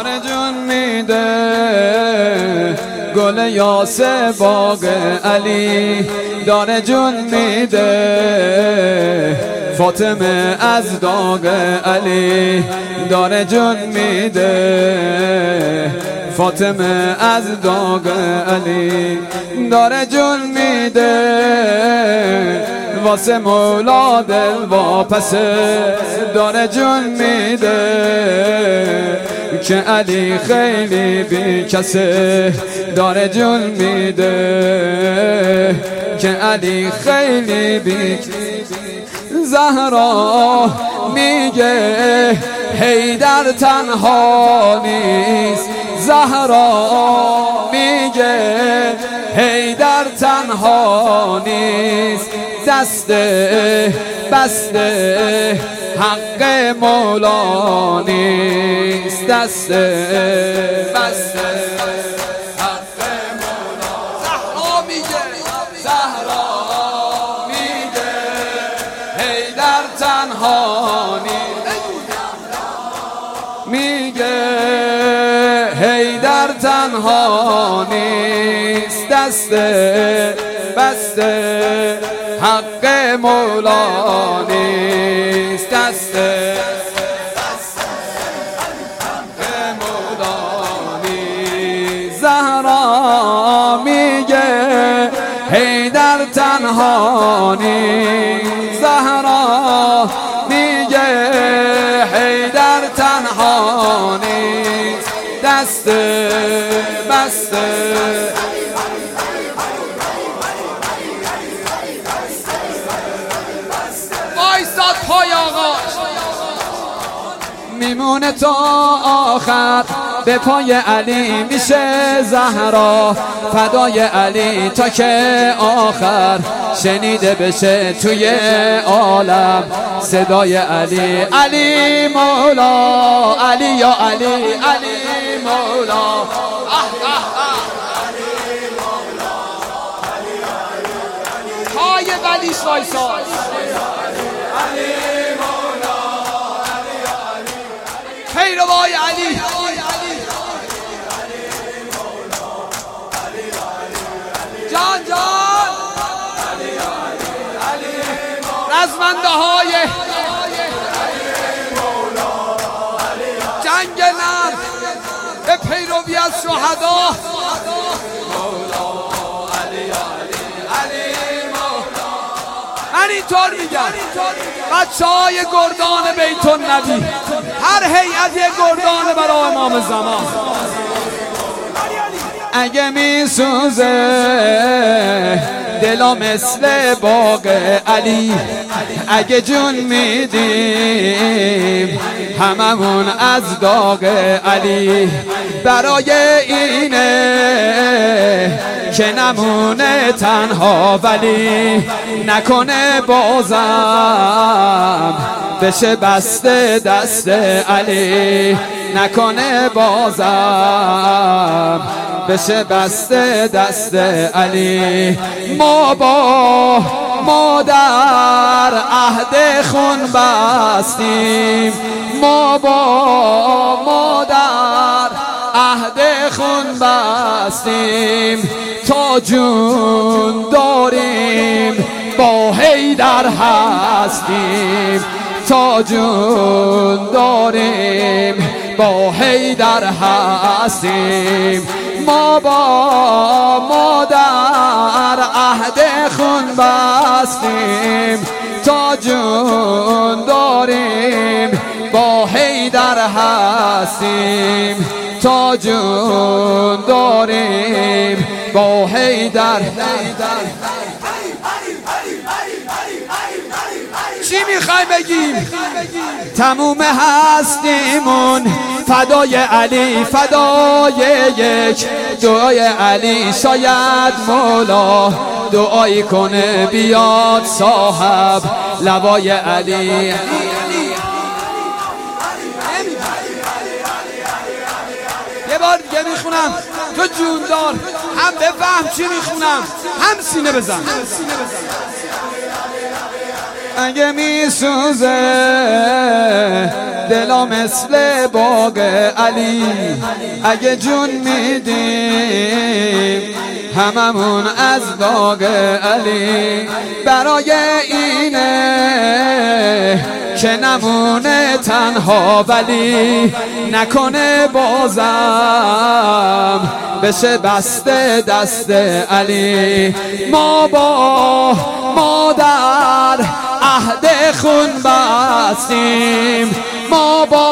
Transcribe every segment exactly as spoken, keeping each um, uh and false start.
داره جون میده گل یاسه باغ علی داره جون میده فاطمه از داغ علی داره جون میده فاطمه از داغ علی داره جون میده واسه مولا دل واپسه داره جون میده که علی خیلی بی کسه داره جون میده که علی خیلی بی زهرا میگه حیدر تنها نیست زهرا میگه حیدر تنها نیست دست بسته حق مولا نیست دست بسته حق مولا زهرا میگه زهرا میگه حیدر تنها نیست میگه حیدر تنها نیست دست بسته حق مولا نیست دست حق مولا نیست زهرا میگه حیدر تنها نیست زهرا میگه حیدر تنها نیست دست بسته وایساد پای آقاش میمونه تا آخر به پای علی میشه زهرا فدای علی تا که آخر شنیده بشه توی عالم صدای علی علی مولا علی یا علی علی مولا اه اه اه پای ولی وایساد پیروای علی جان جان رزمنده های جنگ نر به پیروی از شهدا من اینطور میگم بچه های گردان بیت النبی هر هیئت یک گردان برای امام زمان اگه میسوزه دلا مثل باغ علی اگه جون میدیم هممون از داغ علی برای اینه که نمونه تنها ولی نکنه بازم بشه بسته دست علی نکنه بازم بشه بسته دست علی ما با مادر عهد خون بستیم ما با مادر عهد خون بستیم تا جون داریم با حیدر هستیم تا جون داریم با حیدر هستیم ما با مادر عهد خون بستیم تا جون داریم با حیدر هستیم تا جون داریم با حیدر چی میخوای بگیم؟ تموم هستیمون فدای علی فدای یک دعای علی شاید مولا دعایی کنه بیاد صاحب لوای علی یه بار دیگه میخونم تو جوندار هم بفهم چی میخونم هم سینه بزن اگه میسوزه دلا مثل باغ علی، اگه جون میدیم هممون از باغ علی. برای اینه که نمونه تنها، ولی نکنه بازم بشه بسته دست علی. ما با مادر عهد خون بستیم، ما با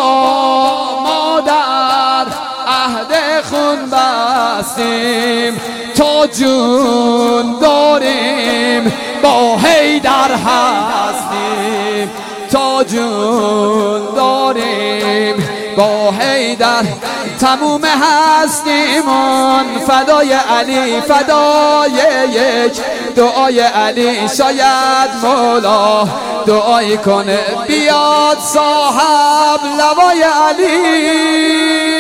مادر عهد خون بستیم، تا جون داریم با حیدر هستیم، تا جون داریم با حیدر. تموم هستیمون فدای علی، فدای یک دعای علی. شاید مولا دعایی کنه بیاد صاحب لوای علی.